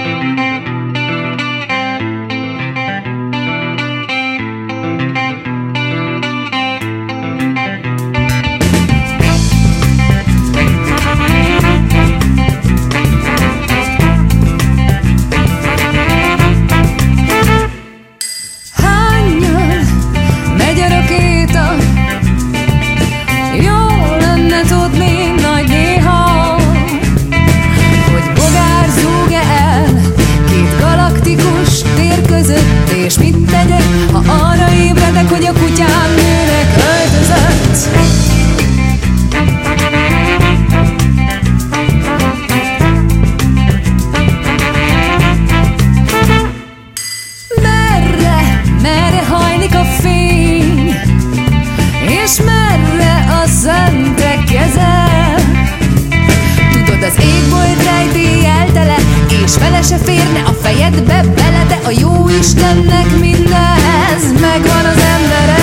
És mit tegyek, ha arra ébredek, hogy a kutyám nőnek öltözött? Merre hajlik a fény, és merre a szentek keze? Tudod, az égbolt rejtélyeltele, és vele se férne a fejedbe bele, de a jó Istennek mindenhez megvan az embere.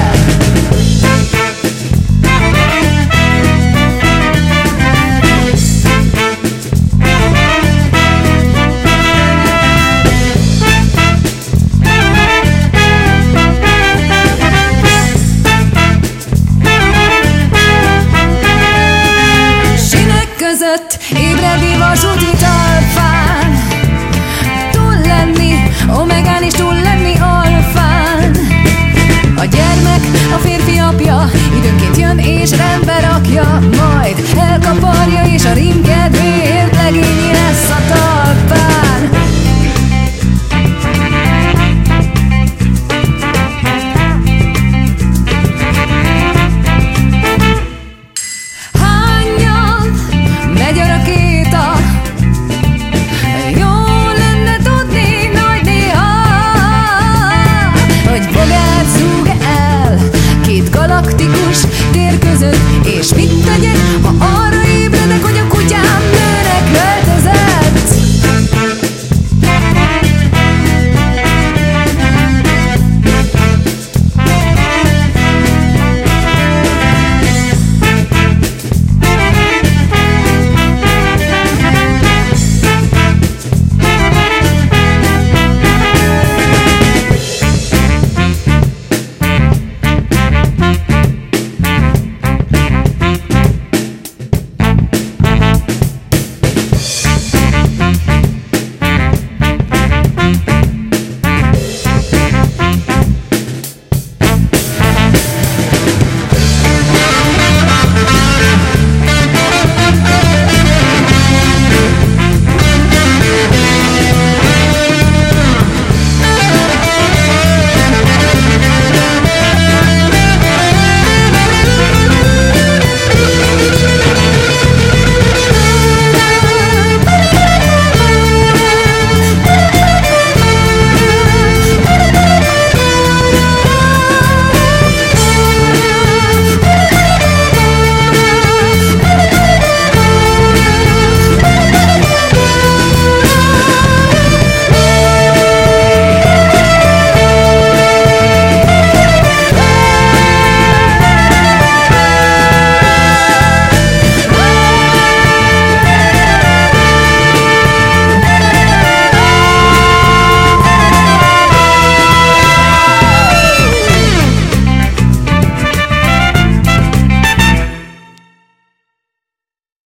Sinek között ébredni vasúti talpán, túl lenni omegán és túl lenni alfán. A gyermek a férfi apja, időnként jön és rendbe rakja, majd elkaparja és a rim kedvéért